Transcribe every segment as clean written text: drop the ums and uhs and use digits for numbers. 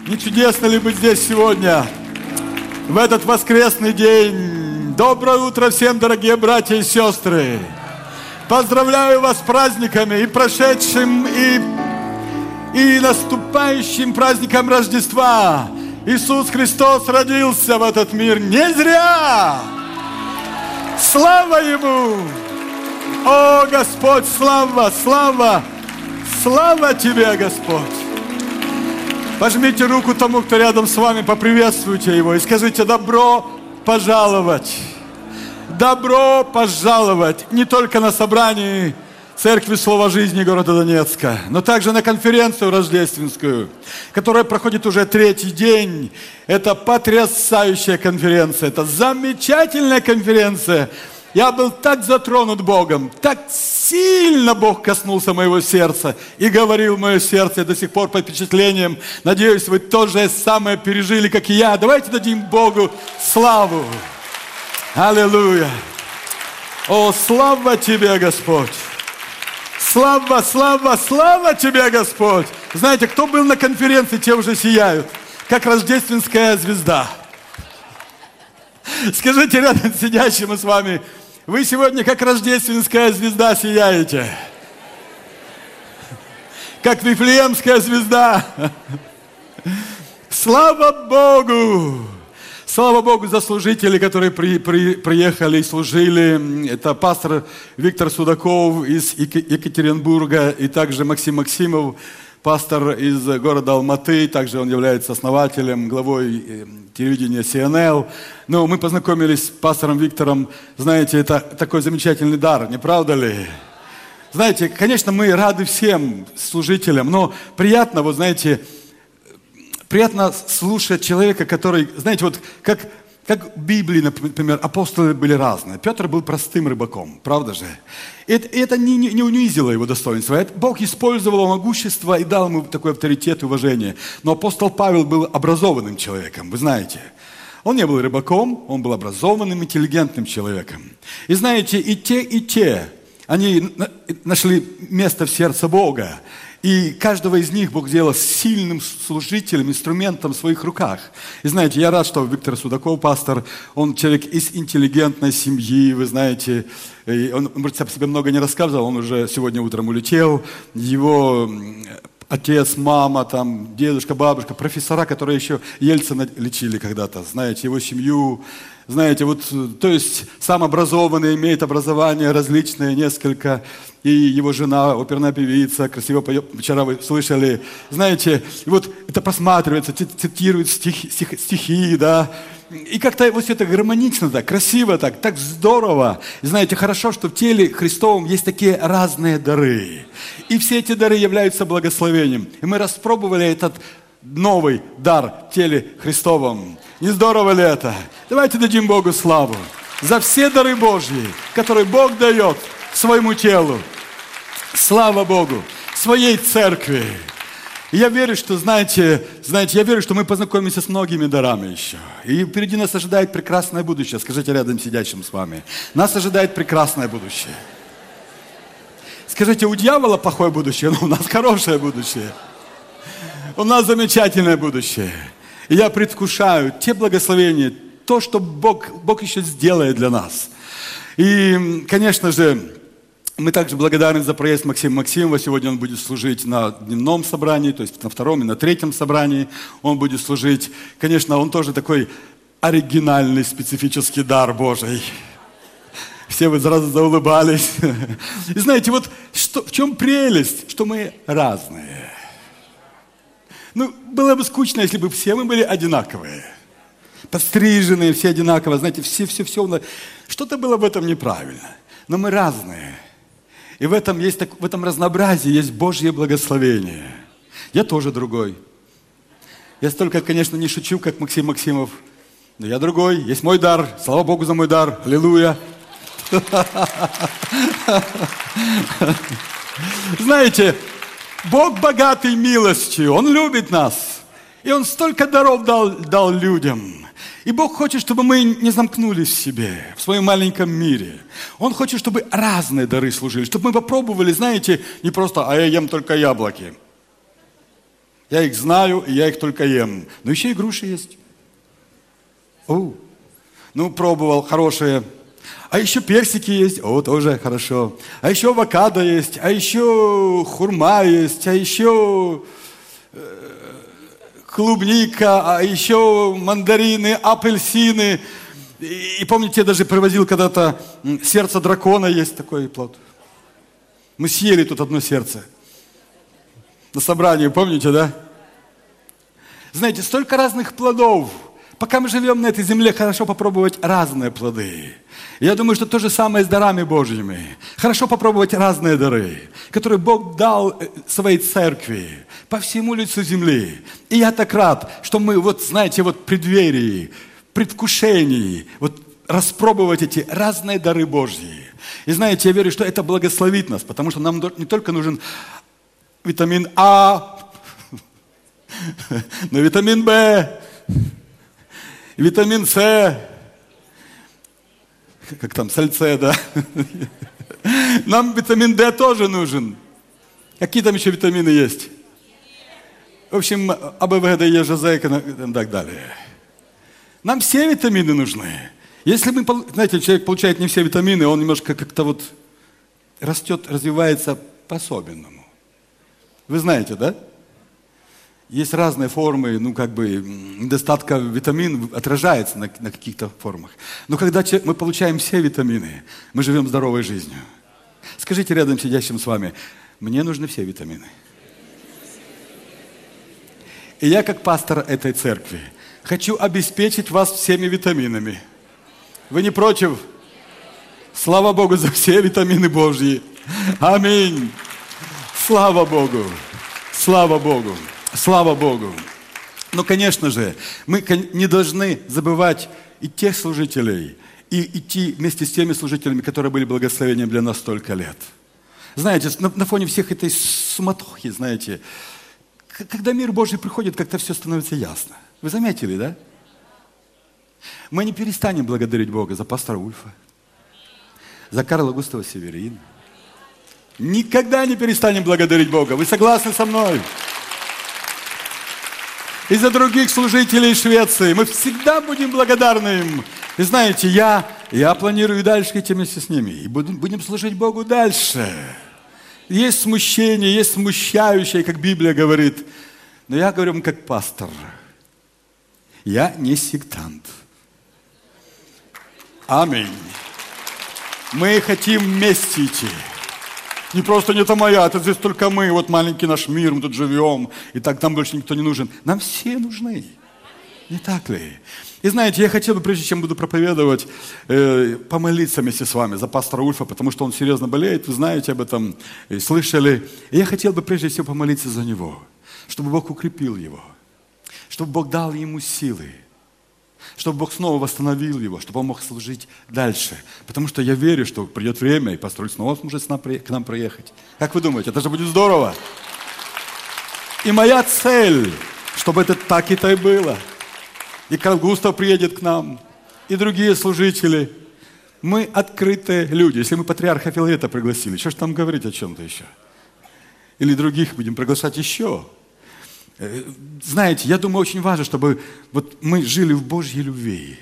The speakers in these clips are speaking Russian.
Не чудесно ли быть здесь сегодня, в этот воскресный день? Доброе утро всем, дорогие братья и сестры! Поздравляю вас с праздниками, и прошедшим, и наступающим праздником Рождества! Иисус Христос родился в этот мир не зря! Слава Ему! О, Господь, слава, слава! Слава Тебе, Господь! Пожмите руку тому, кто рядом с вами, поприветствуйте его и скажите: добро пожаловать! Добро пожаловать не только на собрании Церкви Слова Жизни города Донецка, но также на конференцию рождественскую, которая проходит уже третий день. Это потрясающая конференция, это замечательная конференция. Я был так затронут Богом, так сильно Бог коснулся моего сердца и говорил в мое сердце до сих пор под впечатлением. Надеюсь, вы тоже самое пережили, как и я. Давайте дадим Богу славу. Аллилуйя. О, слава Тебе, Господь. Слава, слава, слава Тебе, Господь. Знаете, кто был на конференции, те уже сияют, как рождественская звезда. Скажите рядом сидящему с вами: вы сегодня как рождественская звезда сияете. Как Вифлеемская звезда. Слава Богу! Слава Богу за служителей, которые приехали и служили. Это пастор Виктор Судаков из Екатеринбурга и также Максим Максимов, пастор из города Алматы. Также он является основателем, главой телевидения CNN. Но мы познакомились с пастором Виктором. Знаете, это такой замечательный дар, не правда ли? Знаете, конечно, мы рады всем служителям, но приятно, вот знаете, приятно слушать человека, который, знаете, вот как в Библии, например, апостолы были разные. Петр был простым рыбаком, правда же? И это не унизило его достоинства. Бог использовал его могущество и дал ему такой авторитет и уважение. Но апостол Павел был образованным человеком, вы знаете. Он не был рыбаком, он был образованным, интеллигентным человеком. И знаете, и те, они нашли место в сердце Бога. И каждого из них Бог сделал сильным служителем, инструментом в своих руках. И знаете, я рад, что Виктор Судаков, пастор, он человек из интеллигентной семьи, вы знаете. Он, может, об себе много не рассказывал, он уже сегодня утром улетел. Его отец, мама, там, дедушка, бабушка, профессора, которые еще Ельцина лечили когда-то, знаете, его семью. Знаете, вот, то есть сам образованный, имеет образование различное, несколько, и его жена, оперная певица, красиво поет, вчера вы слышали, знаете, и вот это просматривается, цитирует стихи, да, и как-то вот все это гармонично так, красиво так здорово. И знаете, хорошо, что в теле Христовом есть такие разные дары, и все эти дары являются благословением. И мы распробовали этот новый дар в теле Христовом. Не здорово ли это? Давайте дадим Богу славу за все дары Божьи, которые Бог дает своему телу. Слава Богу, своей церкви. И я верю, что, знаете, я верю, что мы познакомимся с многими дарами еще. И впереди нас ожидает прекрасное будущее. Скажите рядом сидящим с вами: нас ожидает прекрасное будущее. Скажите: у дьявола плохое будущее, но у нас хорошее будущее. У нас замечательное будущее. И я предвкушаю те благословения, то, что Бог еще сделает для нас. И, конечно же, мы также благодарны за проезд Максима Максимова. Сегодня он будет служить на дневном собрании, то есть на втором и на третьем собрании он будет служить. Конечно, он тоже такой оригинальный, специфический дар Божий. Все вы сразу заулыбались. И знаете, вот в чем прелесть, что мы разные. Ну, было бы скучно, если бы все мы были одинаковые. Подстриженные, все одинаковые. Знаете, все. Что-то было в этом неправильно. Но мы разные. И в этом разнообразии есть Божье благословение. Я тоже другой. Я столько, конечно, не шучу, как Максим Максимов. Но я другой. Есть мой дар. Слава Богу за мой дар. Аллилуйя. Знаете, Бог богатый милостью, Он любит нас. И Он столько даров дал людям. И Бог хочет, чтобы мы не замкнулись в себе, в своем маленьком мире. Он хочет, чтобы разные дары служили, чтобы мы попробовали, знаете, не просто: а я ем только яблоки. Я их знаю, и я их только ем. Но еще и груши есть. Ну, пробовал, хорошие. А еще персики есть, тоже хорошо. А еще авокадо есть, а еще хурма есть, а еще клубника, а еще мандарины, апельсины. И помните, я даже привозил когда-то сердце дракона, есть такой плод. Мы съели тут одно сердце. На собрании, помните, да? Знаете, столько разных плодов. Пока мы живем на этой земле, хорошо попробовать разные плоды. Я думаю, что то же самое с дарами Божьими. Хорошо попробовать разные дары, которые Бог дал своей церкви по всему лицу земли. И я так рад, что мы, знаете, в преддверии, предвкушении, распробовать эти разные дары Божьи. И знаете, я верю, что это благословит нас, потому что нам не только нужен витамин А, но витамин В, витамин С, как там, сальце, да? Нам витамин D тоже нужен. Какие там еще витамины есть? В общем, А, Б, В, Д, Е, Ж, З, и так далее. Нам все витамины нужны. Если мы, знаете, человек получает не все витамины, он немножко как-то растет, развивается по-особенному. Вы знаете, да? Есть разные формы, недостатка витаминов отражается на каких-то формах. Но когда мы получаем все витамины, мы живем здоровой жизнью. Скажите рядом сидящим с вами, мне нужны все витамины. И я, как пастор этой церкви, хочу обеспечить вас всеми витаминами. Вы не против? Слава Богу за все витамины Божьи. Аминь. Слава Богу. Слава Богу. Слава Богу. Но, конечно же, мы не должны забывать и тех служителей, и идти вместе с теми служителями, которые были благословением для нас столько лет. Знаете, на фоне всех этой суматохи, знаете, когда мир Божий приходит, как-то все становится ясно. Вы заметили, да? Мы не перестанем благодарить Бога за пастора Ульфа, за Карла Густава Северина. Никогда не перестанем благодарить Бога. Вы согласны со мной? И за других служителей Швеции. Мы всегда будем благодарны им. И знаете, я планирую дальше идти вместе с ними. И будем служить Богу дальше. Есть смущение, есть смущающее, как Библия говорит. Но я говорю вам как пастор. Я не сектант. Аминь. Мы хотим вместе идти. Не просто не это моя, это здесь только мы, маленький наш мир, мы тут живем, и так нам больше никто не нужен. Нам все нужны. Не так ли? И знаете, я хотел бы, прежде чем буду проповедовать, помолиться вместе с вами за пастора Ульфа, потому что он серьезно болеет, вы знаете об этом, и слышали. И я хотел бы прежде всего помолиться за него, чтобы Бог укрепил его, чтобы Бог дал ему силы, чтобы Бог снова восстановил его, чтобы он мог служить дальше. Потому что я верю, что придет время, и пастор Ульф снова сможет к нам приехать. Как вы думаете, это же будет здорово? И моя цель, чтобы это так и было. И Карл Густав приедет к нам, и другие служители. Мы открытые люди. Если мы патриарха Филарета пригласили, что ж там говорить о чем-то еще? Или других будем приглашать еще? Знаете, я думаю, очень важно, чтобы мы жили в Божьей любви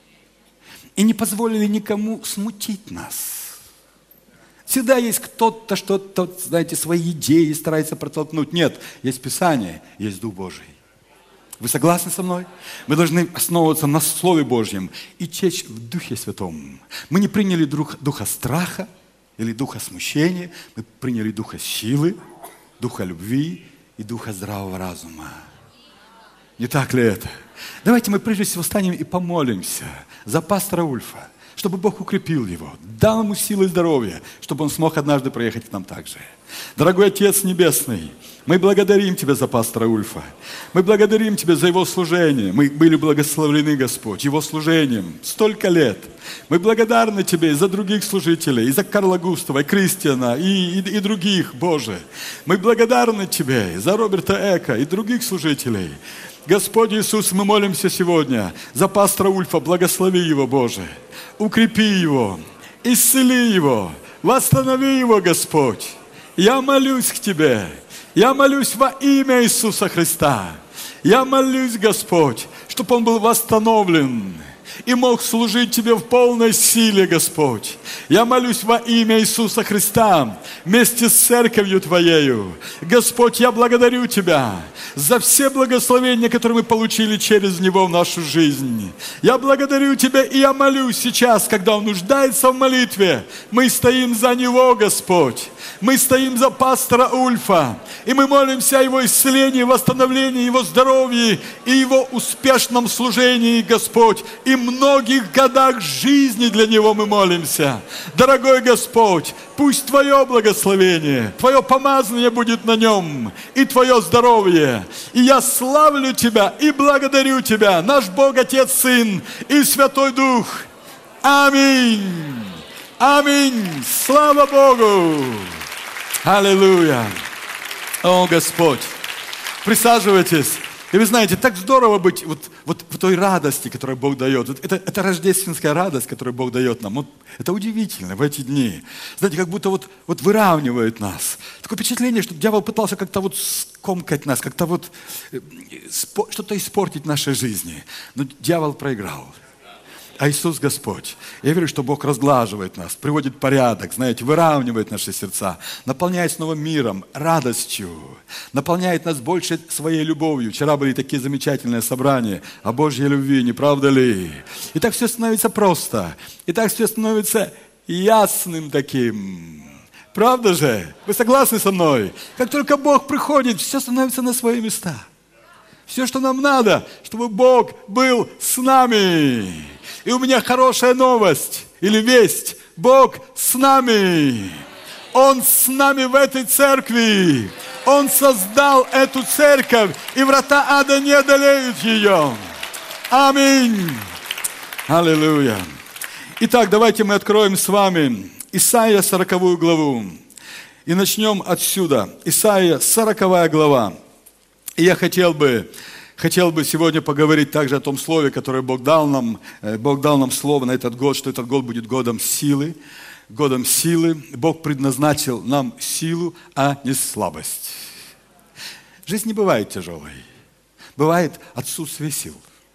и не позволили никому смутить нас. Всегда есть кто-то, что-то, знаете, свои идеи старается протолкнуть. Нет, есть Писание, есть Дух Божий. Вы согласны со мной? Мы должны основываться на Слове Божьем и течь в Духе Святом. Мы не приняли духа страха или духа смущения, мы приняли духа силы, духа любви и духа здравого разума. Не так ли это? Давайте мы прежде всего встанем и помолимся за пастора Ульфа, чтобы Бог укрепил его, дал ему силы и здоровья, чтобы он смог однажды приехать к нам также. Дорогой Отец Небесный, мы благодарим Тебя за пастора Ульфа. Мы благодарим Тебя за его служение. Мы были благословлены, Господь, его служением столько лет. Мы благодарны Тебе и за других служителей, и за Карла Густава, и Кристиана, и других, Боже. Мы благодарны Тебе и за Роберта Эка, и других служителей. Господь Иисус, мы молимся сегодня за пастора Ульфа. Благослови его, Боже. Укрепи его, исцели его, восстанови его, Господь. Я молюсь к Тебе. Я молюсь во имя Иисуса Христа. Я молюсь, Господь, чтобы он был восстановлен и мог служить Тебе в полной силе, Господь. Я молюсь во имя Иисуса Христа вместе с церковью Твоею. Господь, я благодарю Тебя за все благословения, которые мы получили через Него в нашу жизнь. Я благодарю Тебя, и я молюсь сейчас, когда Он нуждается в молитве. Мы стоим за Него, Господь. Мы стоим за пастора Ульфа. И мы молимся о Его исцелении, восстановлении, Его здоровье и Его успешном служении, Господь. И многих годах жизни для Него мы молимся. Дорогой Господь, пусть Твое благословение, Твое помазание будет на Нем, и Твое здоровье. И я славлю Тебя и благодарю Тебя, наш Бог, Отец, Сын и Святой Дух. Аминь. Аминь. Слава Богу. Аллилуйя. О, Господь. Присаживайтесь. И вы знаете, так здорово быть вот в той радости, которую Бог дает. Это рождественская радость, которую Бог дает нам. Это удивительно в эти дни. Знаете, как будто вот выравнивает нас. Такое впечатление, что дьявол пытался как-то вот скомкать нас, как-то вот что-то испортить в нашей жизни. Но дьявол проиграл. А Иисус Господь. Я верю, что Бог разглаживает нас, приводит порядок, знаете, выравнивает наши сердца, наполняет снова миром, радостью, наполняет нас больше своей любовью. Вчера были такие замечательные собрания о Божьей любви, не правда ли? И так все становится просто, и так все становится ясным таким. Правда же? Вы согласны со мной? Как только Бог приходит, все становится на свои места. Все, что нам надо, чтобы Бог был с нами. И у меня хорошая новость или весть. Бог с нами. Он с нами в этой церкви. Он создал эту церковь, и врата ада не одолеют ее. Аминь. Аллилуйя. Итак, давайте мы откроем с вами Исайя 40 главу. И начнем отсюда. Исайя 40 глава. И я хотел бы сегодня поговорить также о том слове, которое Бог дал нам. Бог дал нам слово на этот год, что этот год будет годом силы. Годом силы. Бог предназначил нам силу, а не слабость. Жизнь не бывает тяжелой. Бывает отсутствие сил.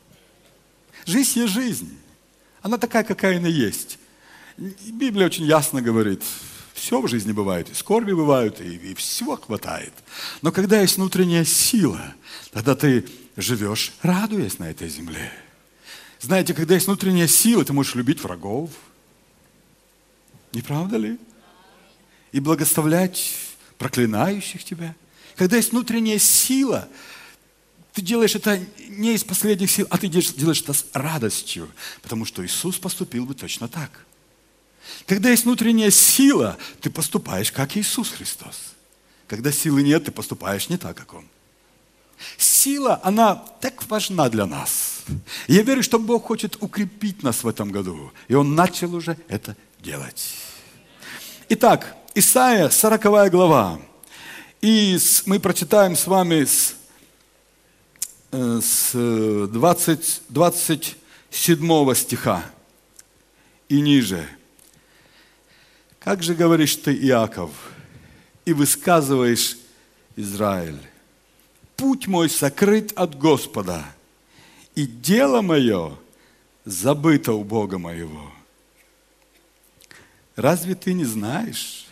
Жизнь есть жизнь. Она такая, какая она есть. Библия очень ясно говорит, все в жизни бывает, и скорби бывают, и всего хватает. Но когда есть внутренняя сила, тогда ты живешь, радуясь на этой земле. Знаете, когда есть внутренняя сила, ты можешь любить врагов. Не правда ли? И благословлять проклинающих тебя. Когда есть внутренняя сила, ты делаешь это не из последних сил, а ты делаешь это с радостью, потому что Иисус поступил бы точно так. Когда есть внутренняя сила, ты поступаешь, как Иисус Христос. Когда силы нет, ты поступаешь не так, как Он. Сила, она так важна для нас. И я верю, что Бог хочет укрепить нас в этом году. И Он начал уже это делать. Итак, Исайя, 40 глава. И мы прочитаем с вами с 27 стиха и ниже. Как же говоришь ты, Иаков, и высказываешь, Израиль, путь мой сокрыт от Господа, и дело мое забыто у Бога моего. Разве ты не знаешь?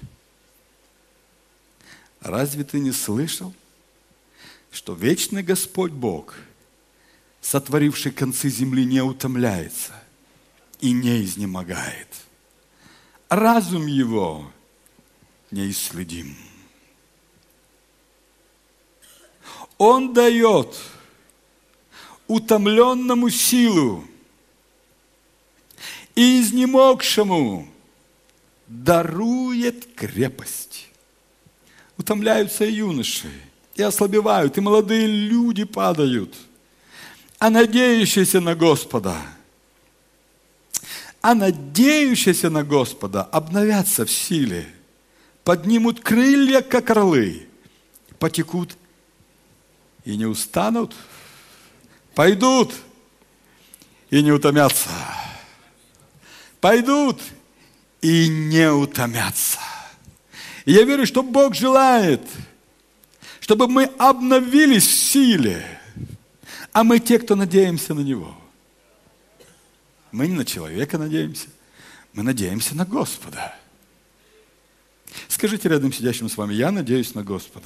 Разве ты не слышал, что вечный Господь Бог, сотворивший концы земли, не утомляется и не изнемогает? Разум его неисследим. Он дает утомленному силу и изнемогшему дарует крепость. Утомляются и юноши, и ослабевают, и молодые люди падают, а надеющиеся на Господа обновятся в силе, поднимут крылья, как орлы, потекут и не устанут, пойдут и не утомятся, пойдут и не утомятся. И я верю, что Бог желает, чтобы мы обновились в силе. А мы те, кто надеемся на Него. Мы не на человека надеемся, мы надеемся на Господа. Скажите рядом сидящим с вами: я надеюсь на Господа.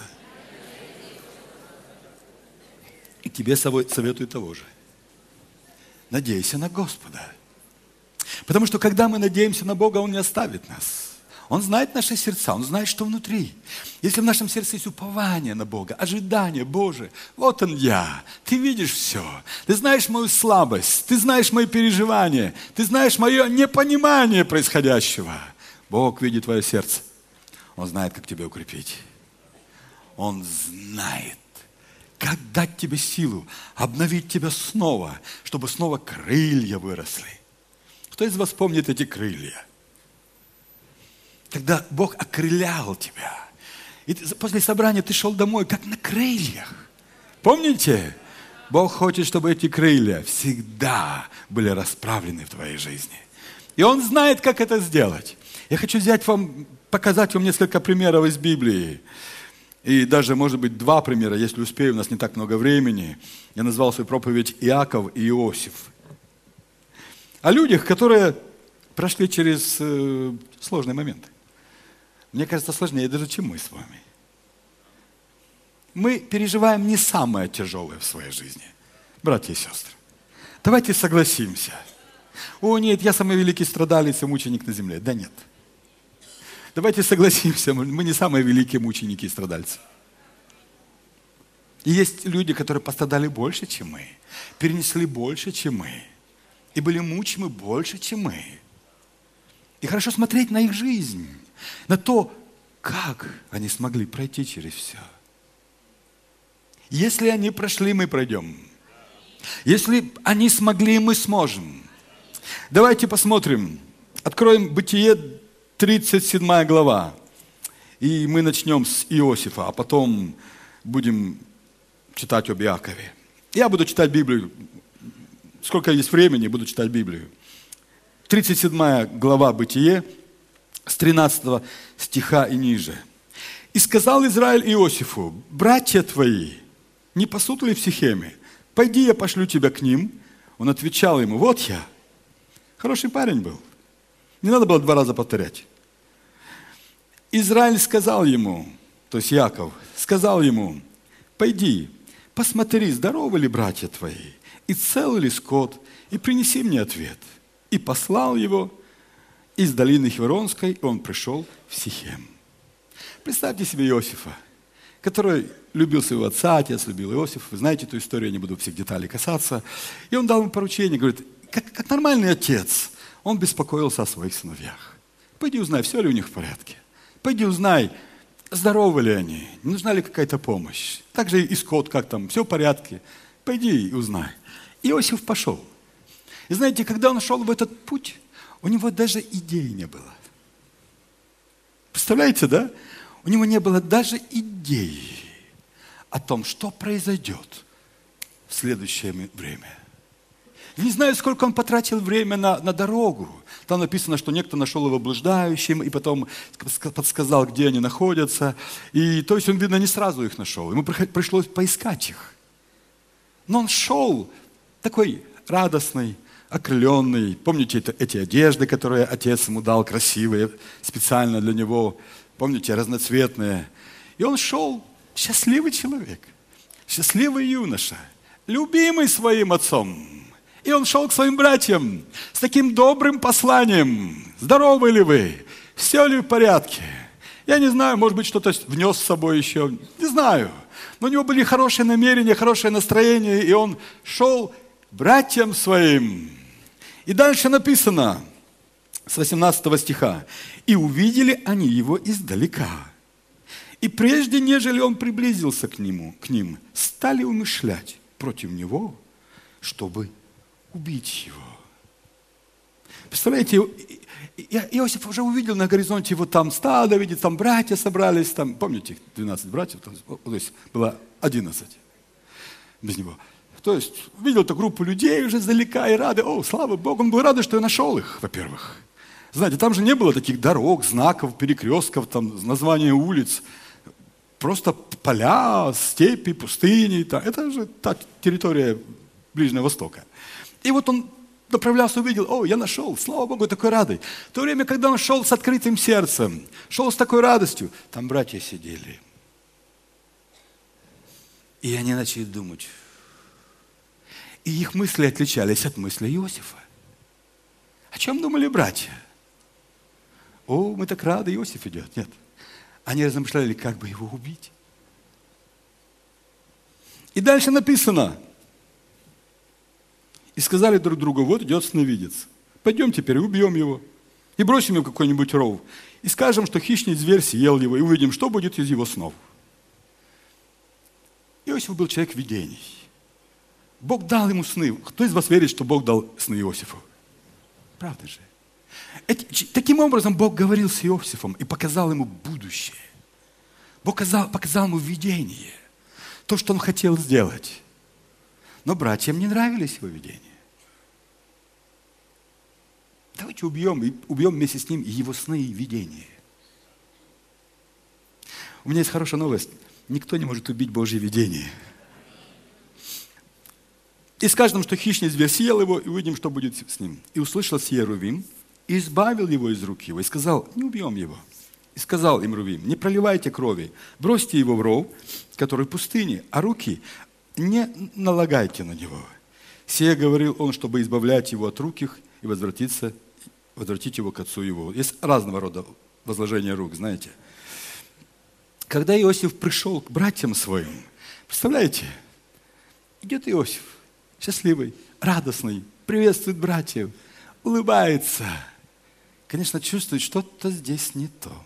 И тебе советую того же. Надейся на Господа. Потому что когда мы надеемся на Бога, Он не оставит нас. Он знает наши сердца, Он знает, что внутри. Если в нашем сердце есть упование на Бога, ожидание Божие, вот Он я, ты видишь все, ты знаешь мою слабость, ты знаешь мои переживания, ты знаешь мое непонимание происходящего. Бог видит твое сердце, Он знает, как тебя укрепить. Он знает, как дать тебе силу, обновить тебя снова, чтобы снова крылья выросли. Кто из вас помнит эти крылья? Когда Бог окрылял тебя. И после собрания ты шел домой, как на крыльях. Помните? Бог хочет, чтобы эти крылья всегда были расправлены в твоей жизни. И Он знает, как это сделать. Я хочу показать вам несколько примеров из Библии. И даже, может быть, 2 примера, если успею, у нас не так много времени. Я назвал свою проповедь «Иаков и Иосиф». О людях, которые прошли через сложные моменты. Мне кажется, сложнее даже, чем мы с вами. Мы переживаем не самое тяжелое в своей жизни, братья и сестры. Давайте согласимся. О, нет, я самый великий страдалец и мученик на земле. Да нет. Давайте согласимся, мы не самые великие мученики и страдальцы. И есть люди, которые пострадали больше, чем мы, перенесли больше, чем мы, и были мучимы больше, чем мы. И хорошо смотреть на их жизнь, на то, как они смогли пройти через все. Если они прошли, мы пройдем. Если они смогли, мы сможем. Давайте посмотрим. Откроем Бытие, 37 глава. И мы начнем с Иосифа, а потом будем читать об Иакове. Я буду читать Библию. Сколько есть времени, буду читать Библию. 37 глава Бытие, с 13 стиха и ниже. «И сказал Израиль Иосифу: братья твои не пасут ли в Сихеме? Пойди, я пошлю тебя к ним». Он отвечал ему: вот я. Хороший парень был. Не надо было 2 раза повторять. Израиль сказал ему, то есть Иаков, сказал ему: пойди, посмотри, здоровы ли братья твои, и цел ли скот, и принеси мне ответ. И послал его из долины Хевронской, и он пришел в Сихем. Представьте себе Иосифа, который любил своего отца, отец любил Иосифа. Вы знаете эту историю, я не буду всех деталей касаться. И он дал ему поручение, говорит, как нормальный отец, он беспокоился о своих сыновьях. Пойди узнай, все ли у них в порядке. Пойди узнай, здоровы ли они, не нужна ли какая-то помощь. Также и скот, как там, все в порядке. Пойди и узнай. Иосиф пошел. И знаете, когда он шел в этот путь, у него даже идеи не было. Представляете, да? У него не было даже идеи о том, что произойдет в следующее время. Я не знаю, сколько он потратил время на дорогу. Там написано, что некто нашел его блуждающим, и потом подсказал, где они находятся. И, то есть он, видно, не сразу их нашел. Ему пришлось поискать их. Но он шел такой радостный, окрыленный. Помните эти одежды, которые отец ему дал, красивые, специально для него. Помните, разноцветные. И он шел, счастливый человек, счастливый юноша, любимый своим отцом. И он шел к своим братьям с таким добрым посланием. Здоровы ли вы? Все ли в порядке? Я не знаю, может быть, что-то внес с собой еще. Не знаю. Но у него были хорошие намерения, хорошее настроение. И он шел к братьям своим. И дальше написано, с 18 стиха. «И увидели они его издалека. И прежде, нежели он приблизился к ним, стали умышлять против него, чтобы убить его». Представляете, Иосиф уже увидел на горизонте, вот там стадо, видит, там братья собрались, там, помните, 12 братьев, то есть было 11 без него. То есть видел эту группу людей уже издалека и рады. О, слава Богу, он был рад, что я нашел их, во-первых. Знаете, там же не было таких дорог, знаков, перекрестков, там, названия улиц. просто поля, степи, пустыни. Это же та территория Ближнего Востока. И вот он направлялся, увидел, я нашел, слава Богу, такой радой. В то время, когда он шел с открытым сердцем, шел с такой радостью, там братья сидели. И они начали думать. И их мысли отличались от мысли Иосифа. О чем думали братья? Мы так рады, Иосиф идет. Нет. Они размышляли, как бы его убить. И дальше написано. И сказали друг другу, вот идет сновидец. Пойдем теперь, убьем его. И бросим его в какой-нибудь ров. И скажем, что хищный зверь съел его. И увидим, что будет из его снов. Иосиф был человек видений. Бог дал ему сны. Кто из вас верит, что Бог дал сны Иосифу? Правда же? Таким образом Бог говорил с Иосифом и показал ему будущее. Бог показал ему видение. То, что он хотел сделать. Но братьям не нравились его видения. Давайте убьем вместе с ним и его сны и видения. У меня есть хорошая новость. Никто не может убить Божье видение. И скажем, что хищный зверь съел его, и увидим, что будет с ним. И услышал сие Рувим, и избавил его из рук его, и сказал, не убьем его. И сказал им Рувим, не проливайте крови, бросьте его в ров, который в пустыне, а руки не налагайте на него. Сие говорил он, чтобы избавлять его от рук их и возвратить его к отцу его. Есть разного рода возложения рук, знаете. Когда Иосиф пришел к братьям своим, представляете, идет Иосиф, счастливый, радостный, приветствует братьев, улыбается. Конечно, чувствует, что-то здесь не то.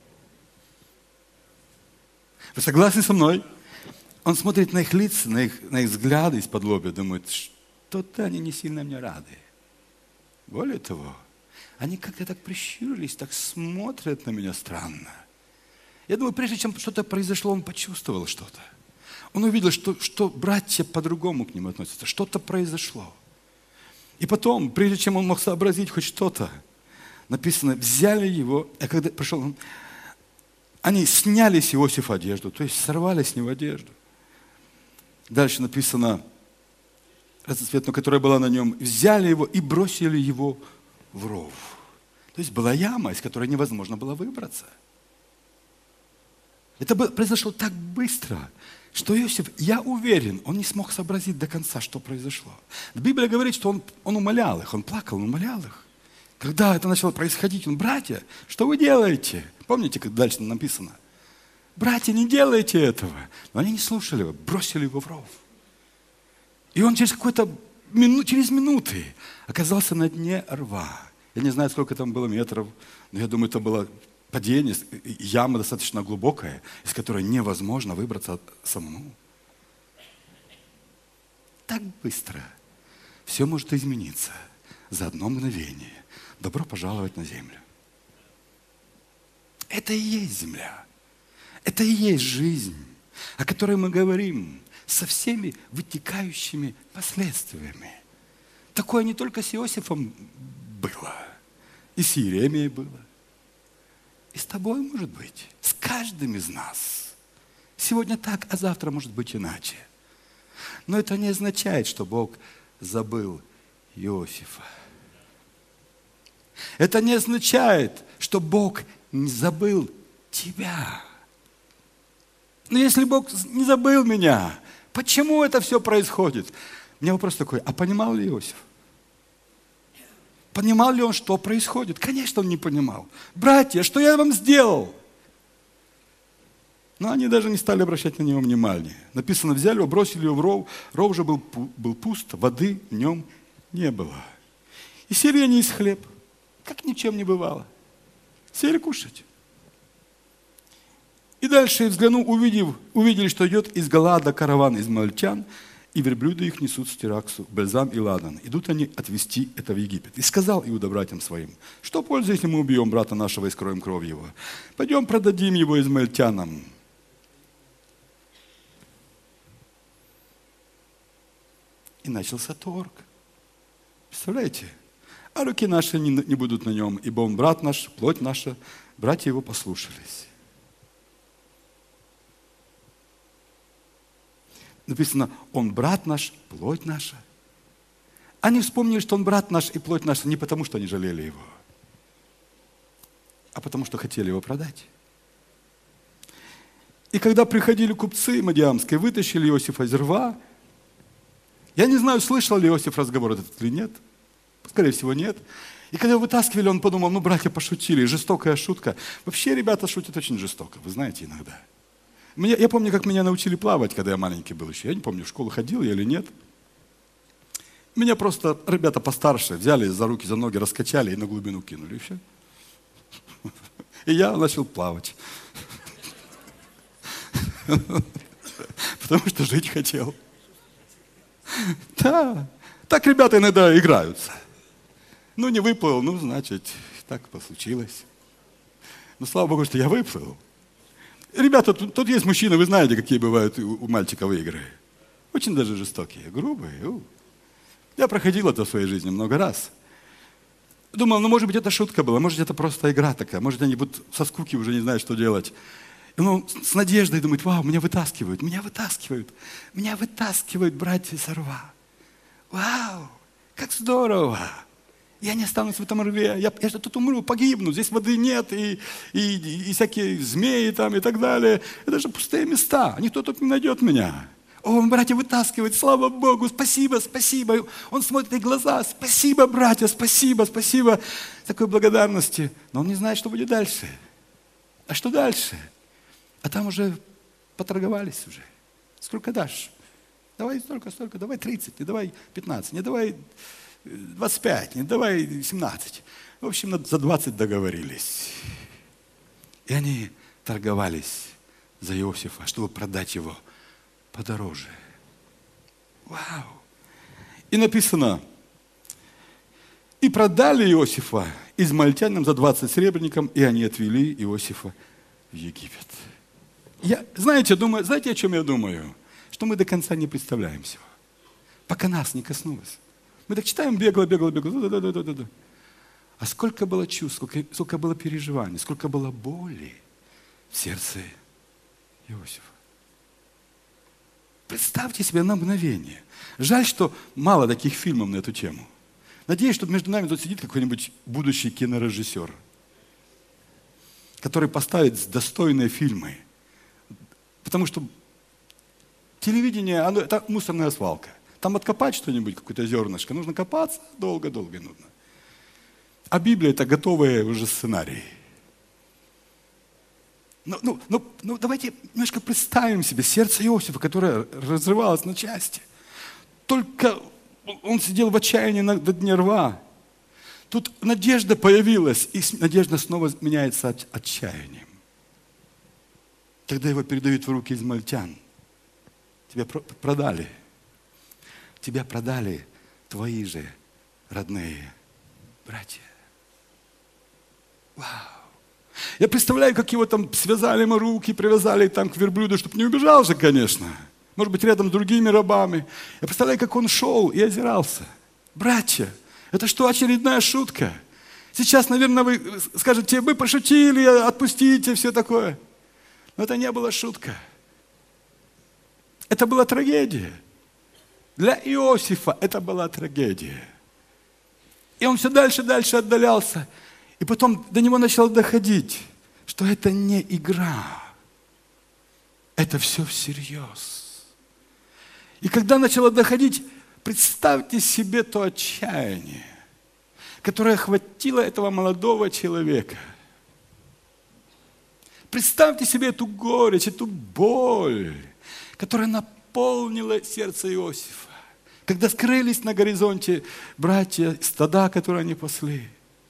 Вы согласны со мной? Он смотрит на их лица, на их взгляды из-под лобья, думает, что-то они не сильно мне рады. Более того, они как-то так прищурились, так смотрят на меня странно. Я думаю, прежде чем что-то произошло, он почувствовал что-то. Он увидел, что братья по-другому к нему относятся. Что-то произошло. И потом, прежде чем он мог сообразить хоть что-то, написано, взяли его, а когда пришел, они сняли с Иосифа одежду, то есть сорвали с него одежду. Дальше написано, разноцветную, которая была на нем, взяли его и бросили его в ров. То есть была яма, из которой невозможно было выбраться. Это произошло так быстро, что Иосиф, я уверен, он не смог сообразить до конца, что произошло. Библия говорит, что он умолял их, он плакал, он умолял их. Когда это начало происходить, он, братья, что вы делаете? Помните, как дальше написано? Братья, не делайте этого. Но они не слушали его, бросили его в ров. И он через минуты оказался на дне рва. Я не знаю, сколько там было метров, но я думаю, это было падение, яма достаточно глубокая, из которой невозможно выбраться самому. Так быстро все может измениться за одно мгновение. Добро пожаловать на землю. Это и есть земля. Это и есть жизнь, о которой мы говорим, со всеми вытекающими последствиями. Такое не только с Иосифом было, и с Иеремией было. И с тобой, может быть, с каждым из нас. Сегодня так, а завтра может быть иначе. Но это не означает, что Бог забыл Иосифа. Это не означает, что Бог не забыл тебя. Но если Бог не забыл меня, почему это все происходит? У меня вопрос такой, а понимал ли Иосиф? Понимал ли он, что происходит? Конечно, он не понимал. Братья, что я вам сделал? Но они даже не стали обращать на него внимания. Написано, взяли его, бросили его в ров. Ров уже был пуст, воды в нем не было. И сели они есть хлеб, как ничем не бывало. Сели кушать. И дальше, взглянув, увидели, что идет из Галаада караван измаильтян, и верблюды их несут с Тираксу, Бельзам и Ладан. Идут они отвезти это в Египет. И сказал Иуда братьям своим, что пользы, если мы убьем брата нашего и скроем кровь его? Пойдем продадим его измаильтянам. И начался торг. Представляете? А руки наши не будут на нем, ибо он брат наш, плоть наша. Братья его послушались. написано, он брат наш, плоть наша. Они вспомнили, что он брат наш и плоть наша не потому, что они жалели его, а потому, что хотели его продать. И когда приходили купцы мадиамские, вытащили Иосифа из рва, я не знаю, слышал ли Иосиф разговор этот или нет. Скорее всего, нет. И когда его вытаскивали, он подумал, братья пошутили, жестокая шутка. Вообще, ребята шутят очень жестоко, вы знаете, иногда. Я помню, как меня научили плавать, когда я маленький был еще. Я не помню, в школу ходил я или нет. Меня просто ребята постарше взяли за руки, за ноги, раскачали и на глубину кинули. И все. И я начал плавать. Потому что жить хотел. Да, так ребята иногда играются. Не выплыл, значит, так случилось. Но слава Богу, что я выплыл. Ребята, тут есть мужчины, вы знаете, какие бывают у мальчиков игры. Очень даже жестокие, грубые. Я проходил это в своей жизни много раз. Думал, может быть, это шутка была, может, это просто игра такая, может, они будут со скуки уже не знают, что делать. С надеждой думают, вау, меня вытаскивают, братья со рва. Вау, как здорово. Я не останусь в этом рве, я же тут умру, погибну, здесь воды нет, и всякие змеи там и так далее. Это же пустые места, никто тут не найдет меня. Братья вытаскивают, слава Богу, спасибо. Он смотрит в глаза, спасибо, братья, спасибо. Такой благодарности. Но он не знает, что будет дальше. А что дальше? А там уже поторговались уже. Сколько дашь? Давай столько, давай 30, не давай 15, не давай 25, не давай 17. В общем, за 20 договорились. И они торговались за Иосифа, чтобы продать его подороже. Вау! И написано, и продали Иосифа измаильтянам за 20 серебряников, и они отвели Иосифа в Египет. Знаете, о чем я думаю? Что мы до конца не представляем всего. Пока нас не коснулось. Мы так читаем бегло. Да. А сколько было чувств, сколько было переживаний, сколько было боли в сердце Иосифа. Представьте себе на мгновение. Жаль, что мало таких фильмов на эту тему. Надеюсь, что между нами тут сидит какой-нибудь будущий кинорежиссер, который поставит достойные фильмы. Потому что телевидение, это мусорная свалка. Там откопать что-нибудь, какое-то зернышко, нужно копаться долго-долго нужно. А Библия – это готовые уже сценарии. Давайте немножко представим себе сердце Иосифа, которое разрывалось на части. Только он сидел в отчаянии на дне рва. Тут надежда появилась, и надежда снова меняется отчаянием. Когда его передают в руки измаильтян, тебя продали. Тебя продали твои же родные братья. Вау! Я представляю, как его там связали ему руки, привязали там к верблюду, чтобы не убежал же, конечно. Может быть, рядом с другими рабами. Я представляю, как он шел и озирался. Братья, это что, очередная шутка? Сейчас, наверное, вы скажете, вы пошутили, отпустите, все такое. Но это не была шутка. Это была трагедия. Для Иосифа это была трагедия. И он все дальше отдалялся. И потом до него начало доходить, что это не игра. Это все всерьез. И когда начало доходить, представьте себе то отчаяние, которое охватило этого молодого человека. Представьте себе эту горечь, эту боль, которая наполнила сердце Иосифа. Когда скрылись на горизонте братья, стада, которые они пасли.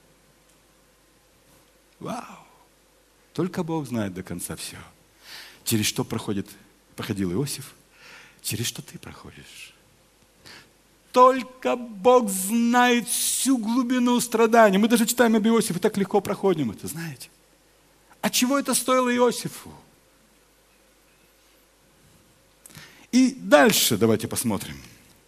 Вау! Только Бог знает до конца все. Через что проходил Иосиф, через что ты проходишь. Только Бог знает всю глубину страданий. Мы даже читаем об Иосифе, так легко проходим это, знаете. А чего это стоило Иосифу? И дальше давайте посмотрим.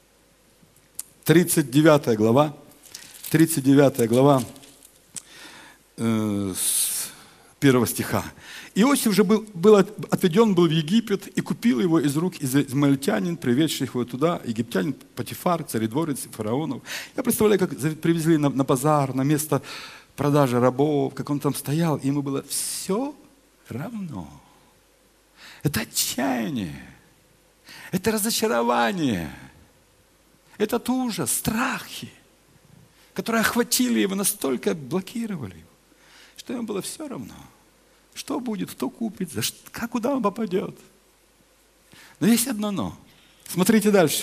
39 глава, 1 стиха. Иосиф же отведен был в Египет, и купил его из рук измаильтянин, приведший его туда, египтянин Потифар, царедворец фараонов. Я представляю, как привезли на базар, на место продажи рабов, как он там стоял, и ему было все равно. Это отчаяние, это разочарование, этот ужас, страхи, которые охватили его, настолько блокировали его, что ему было все равно, что будет, кто купит, куда он попадет. Но есть одно но. Смотрите дальше.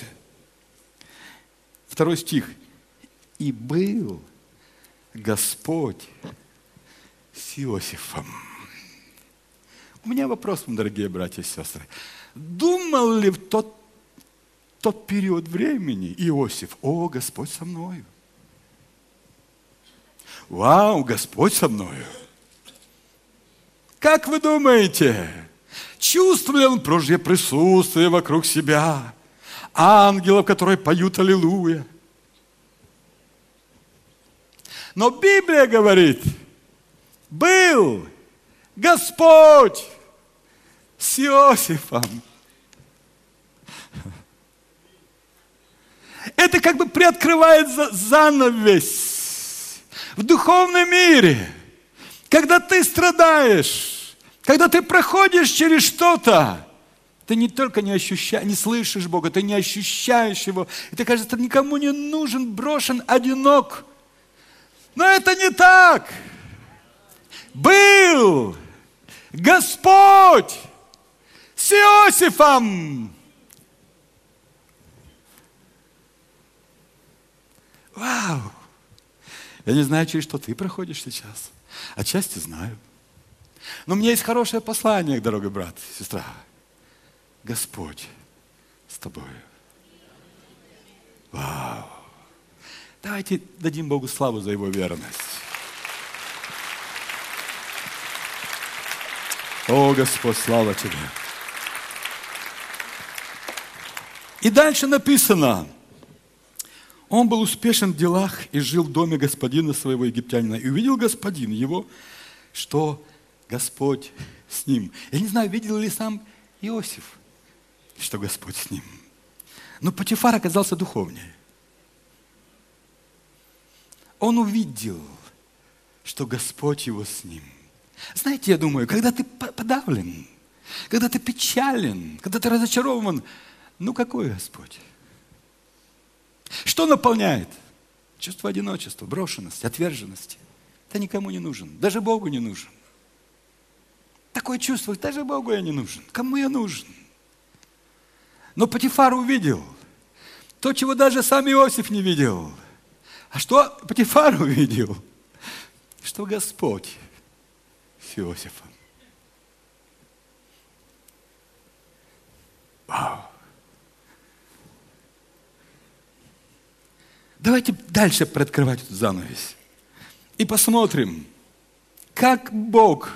2 стих. «И был Господь с Иосифом». У меня вопрос, дорогие братья и сестры. Думал ли в тот период времени Иосиф: «О, Господь со мною»? Вау, Господь со мною. Как вы думаете, чувствовал ли он Божье присутствие вокруг себя? Ангелов, которые поют аллилуйя? Но Библия говорит: был Господь с Иосифом. Это как бы приоткрывает занавес в духовном мире. Когда ты страдаешь, когда ты проходишь через что-то, ты не только не слышишь Бога, ты не ощущаешь Его. И ты, кажется, никому не нужен, брошен, одинок. Но это не так. Был Господь с Иосифом. Вау! Я не знаю, через что ты проходишь сейчас. Отчасти знаю. Но у меня есть хорошее послание, дорогой брат, сестра. Господь с тобой. Вау! Давайте дадим Богу славу за Его верность. О, Господь, слава Тебе! И дальше написано: он был успешен в делах и жил в доме господина своего египтянина. И увидел господин его, что Господь с ним. Я не знаю, видел ли сам Иосиф, что Господь с ним. Но Потифар оказался духовнее. Он увидел, что Господь его с ним. Знаете, я думаю, когда ты подавлен, когда ты печален, когда ты разочарован, какой Господь? Что наполняет? Чувство одиночества, брошенности, отверженности. Ты никому не нужен, даже Богу не нужен. Такое чувство: даже Богу я не нужен, кому я нужен? Но Потифар увидел то, чего даже сам Иосиф не видел. А что Потифар увидел? Что Господь с Иосифом. Вау! Давайте дальше приоткрывать эту занавес. И посмотрим, как Бог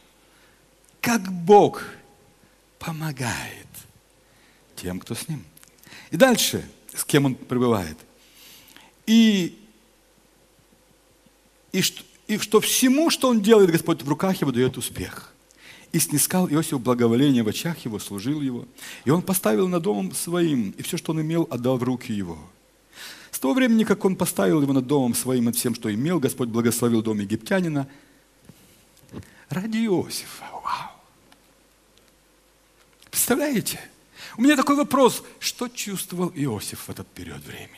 помогает тем, кто с Ним. И дальше, с кем Он пребывает. И что всему, что Он делает, Господь в руках Его дает успех. И снискал Иосиф благоволение в очах Его, служил Его. И Он поставил над домом своим, и все, что он имел, отдал в руки Его. С того времени, как он поставил его над домом своим, над всем, что имел, Господь благословил дом египтянина ради Иосифа. Вау! Представляете? У меня такой вопрос: что чувствовал Иосиф в этот период времени?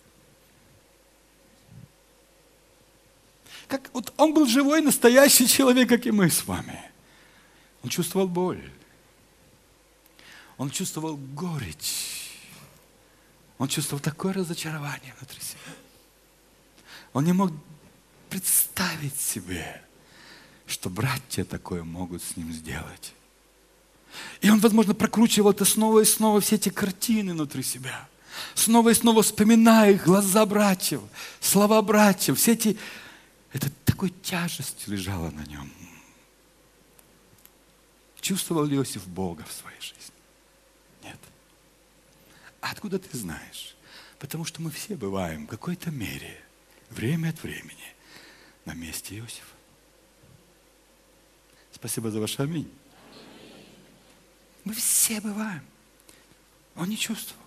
Он был живой, настоящий человек, как и мы с вами. Он чувствовал боль. Он чувствовал горечь. Он чувствовал такое разочарование внутри себя. Он не мог представить себе, что братья такое могут с ним сделать. И он, возможно, прокручивал это снова и снова, все эти картины внутри себя. Снова и снова вспоминая их, глаза братьев, слова братьев, все эти... Это такой тяжестью лежало на нем. Чувствовал ли Иосиф Бога в своей жизни? Нет. А откуда ты знаешь? Потому что мы все бываем в какой-то мере, время от времени, на месте Иосифа. Спасибо за ваше аминь. Мы все бываем. Он не чувствовал.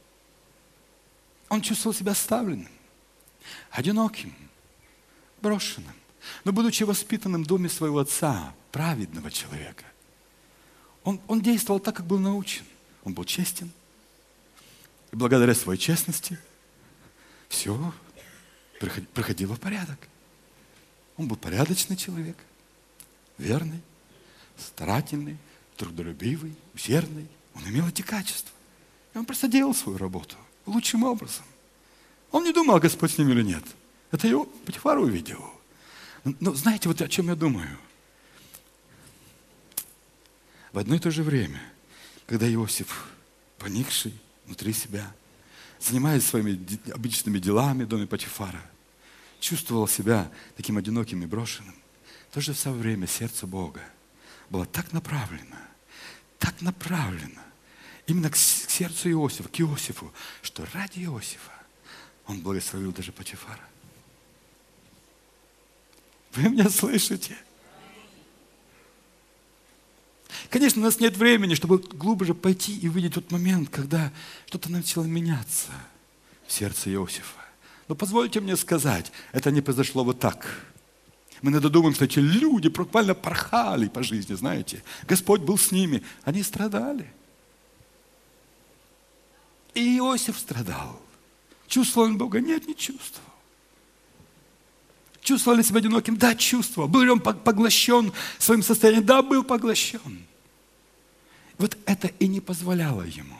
Он чувствовал себя оставленным, одиноким, брошенным. Но будучи воспитанным в доме своего отца, праведного человека, он действовал так, как был научен. Он был честен. И благодаря своей честности все приходило в порядок. Он был порядочный человек, верный, старательный, трудолюбивый, усердный. Он имел эти качества. И он просто делал свою работу лучшим образом. Он не думал, Господь с ним или нет. Это его Потифар увидел. Но знаете, вот о чем я думаю? В одно и то же время, когда Иосиф, поникший внутри себя, занимаясь своими обычными делами в доме Потифара, чувствовал себя таким одиноким и брошенным, в то же самое время сердце Бога было так направлено именно к сердцу Иосифа, к Иосифу, что ради Иосифа он благословил даже Потифара. Вы меня слышите? Конечно, у нас нет времени, чтобы глубже пойти и увидеть тот момент, когда что-то начало меняться в сердце Иосифа. Но позвольте мне сказать, это не произошло вот так. Мы иногда думаем, что эти люди буквально порхали по жизни, знаете. Господь был с ними, они страдали. И Иосиф страдал. Чувствовал он Бога? Нет, не чувствовал. Чувствовал ли себя одиноким? Да, чувствовал. Был ли он поглощен своим состоянием? Да, был поглощен. Вот это и не позволяло ему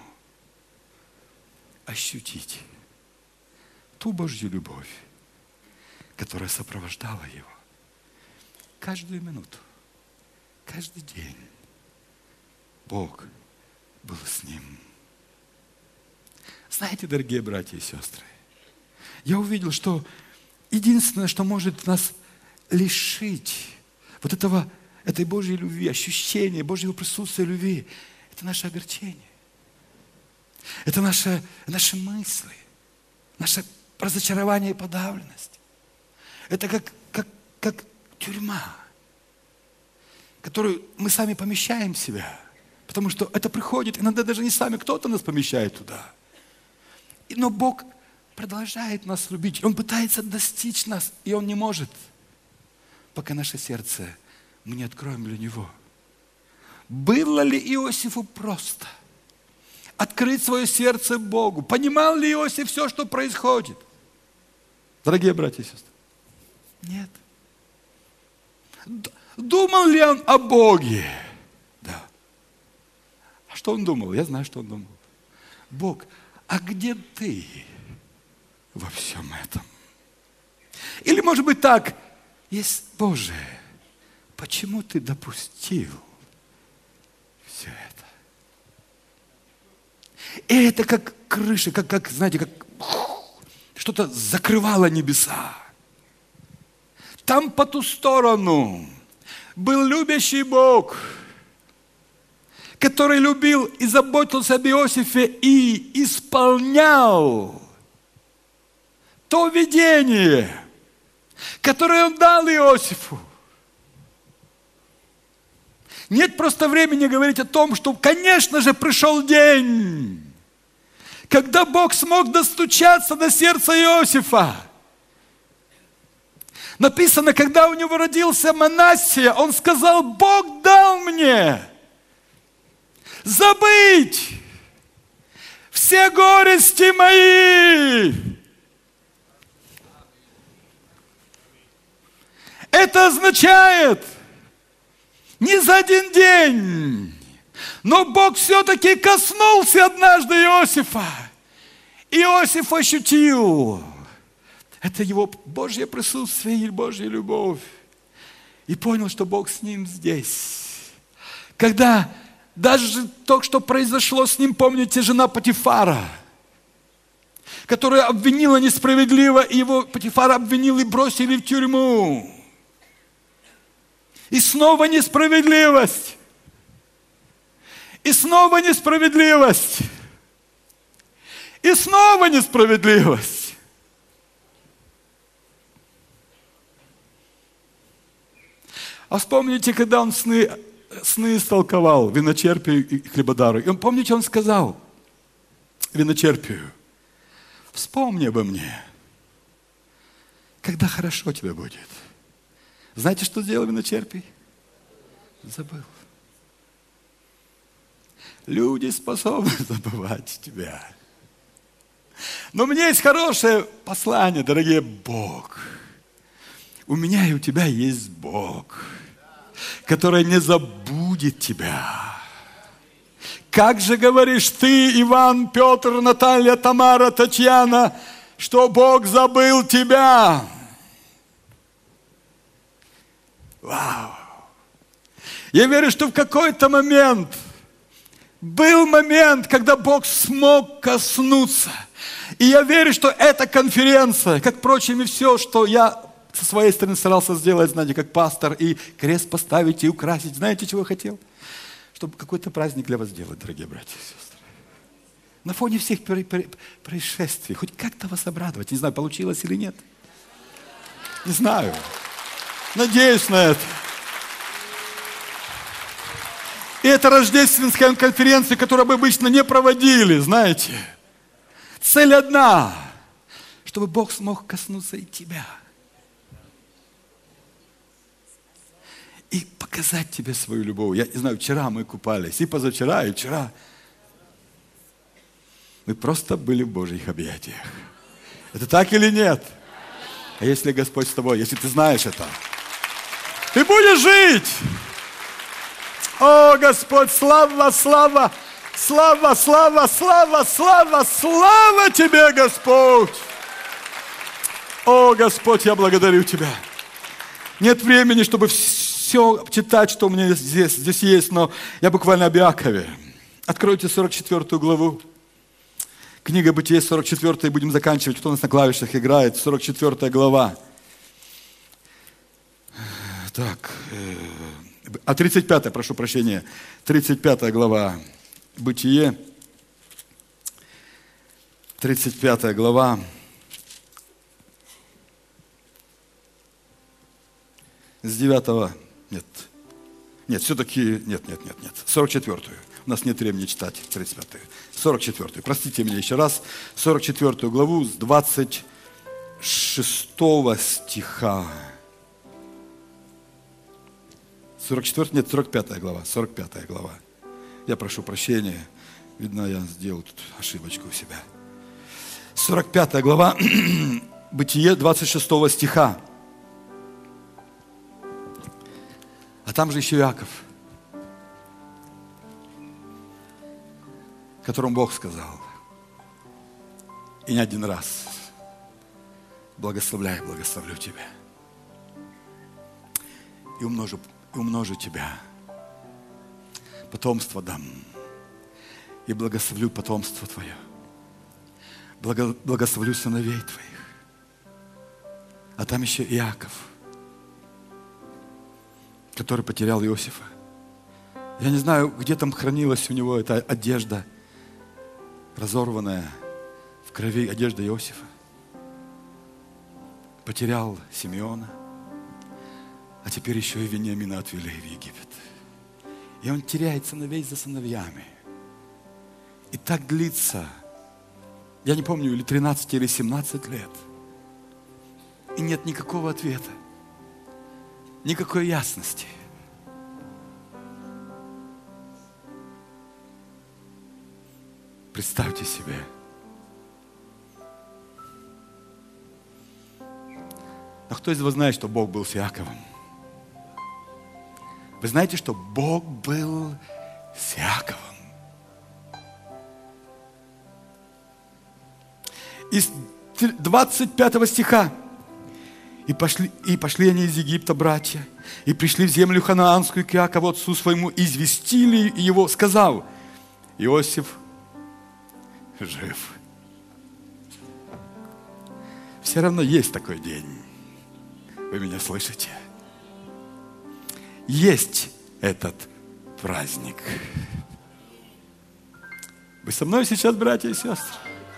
ощутить ту Божью любовь, которая сопровождала его каждую минуту, каждый день. Бог был с ним. Знаете, дорогие братья и сестры, я увидел, что единственное, что может нас лишить вот этой Божьей любви, ощущения Божьего присутствия любви, это наше огорчение. Это наши мысли, наше разочарование и подавленность. Это как тюрьма, которую мы сами помещаем в себя. Потому что это приходит, иногда даже не сами, кто-то нас помещает туда. Но Бог продолжает нас любить. Он пытается достичь нас, и Он не может, пока наше сердце мы не откроем для Него. Было ли Иосифу просто открыть свое сердце Богу? Понимал ли Иосиф все, что происходит? Дорогие братья и сестры, нет. Думал ли он о Боге? Да. А что он думал? Я знаю, что он думал. Бог, а где ты во всем этом? Или, может быть, так, есть, Боже, почему ты допустил все это? И это как крыша, как знаете, как что-то закрывало небеса. Там по ту сторону был любящий Бог, который любил и заботился об Иосифе и исполнял то видение, которое Он дал Иосифу. Нет просто времени говорить о том, что, конечно же, пришел день, когда Бог смог достучаться до сердца Иосифа. Написано, когда у него родился Манассия, он сказал: Бог дал мне забыть все горести мои. Это означает, не за один день, но Бог все-таки коснулся однажды Иосифа. Иосиф ощутил это его Божье присутствие и Божья любовь. И понял, что Бог с ним здесь. Когда даже то, что произошло с ним, помните, жена Потифара, которая обвинила несправедливо, и его Потифара обвинил и бросили в тюрьму. И снова несправедливость. И снова несправедливость. И снова несправедливость. А вспомните, когда он сны истолковал виночерпию и хлебодару. И он, помните, он сказал виночерпию: вспомни обо мне, когда хорошо тебе будет. Знаете, что сделал виночерпий? Забыл. Люди способны забывать тебя. Но у меня есть хорошее послание, дорогие. Бог. У меня и у тебя есть Бог, который не забудет тебя. Как же говоришь ты, Иван, Петр, Наталья, Тамара, Татьяна, что Бог забыл тебя? Вау! Я верю, что в какой-то момент был момент, когда Бог смог коснуться. И я верю, что эта конференция, как, впрочем, и все, что я со своей стороны старался сделать, знаете, как пастор, и крест поставить, и украсить. Знаете, чего я хотел? Чтобы какой-то праздник для вас сделать, дорогие братья и сестры. На фоне всех происшествий. Хоть как-то вас обрадовать. Не знаю, получилось или нет. Не знаю. Надеюсь на это. И это рождественская конференция, которую мы обычно не проводили, знаете. Цель одна, чтобы Бог смог коснуться и тебя. И показать тебе свою любовь. Я не знаю, вчера мы купались, и позавчера, и вчера. Мы просто были в Божьих объятиях. Это так или нет? А если Господь с тобой, если ты знаешь это, ты будешь жить. О, Господь, слава, слава, слава, слава, слава, слава, слава тебе, Господь. О, Господь, я благодарю Тебя. Нет времени, чтобы все читать, что у меня здесь есть, но я буквально об Иакове. Откройте 44 главу. Книга Бытие 44, будем заканчивать. Кто у нас на клавишах играет? 44 глава. Так, 35, прошу прощения. 35 глава. Бытие. 35 глава. С 9. Нет, все-таки, нет. 44-ю. У нас нет времени читать 35-ю. 44-ю. Простите меня еще раз. 44 главу с 26 стиха. 45 глава. 45 глава. Я прошу прощения. Видно, я сделал тут ошибочку у себя. 45 глава. Бытие 26 стиха. А там же еще Иаков, которому Бог сказал, и не один раз: благословляю тебя, и умножу тебя, потомство дам, и благословлю потомство твое, благословлю сыновей твоих. А там еще Иаков, который потерял Иосифа. Я не знаю, где там хранилась у него эта одежда, разорванная в крови одежда Иосифа. Потерял Симеона, а теперь еще и Вениамина отвели в Египет. И он теряет сыновей за сыновьями. И так длится, я не помню, или 13, или 17 лет. И нет никакого ответа. Никакой ясности. Представьте себе. А кто из вас знает, что Бог был с Иаковом? Вы знаете, что Бог был с Иаковом? Из 25 стиха. И пошли они из Египта, братья, и пришли в землю ханаанскую к Иакову, отцу своему, и известили его, сказав: Иосиф жив. Все равно есть такой день. Вы меня слышите? Есть этот праздник. Вы со мной сейчас, братья и сестры?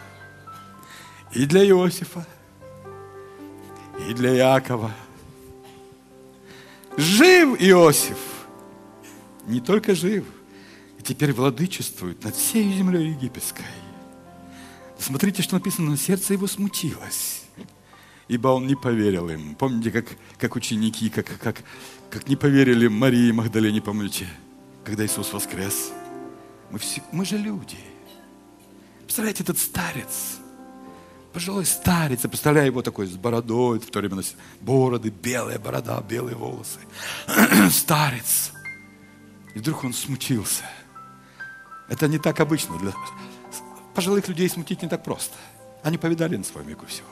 И для Иосифа, и для Иакова. Жив Иосиф. Не только жив, и теперь владычествует над всей землей египетской. Смотрите, что написано: но сердце его смутилось, ибо он не поверил им. Помните, как ученики, как не поверили Марии Магдалене, помните, когда Иисус воскрес? Мы же люди. Представляете, этот старец, пожилой старец, я представляю его такой с бородой, в то время бороды, белая борода, белые волосы. Старец. И вдруг он смутился. Это не так обычно. Для пожилых людей смутить не так просто. Они повидали на своем веку всего.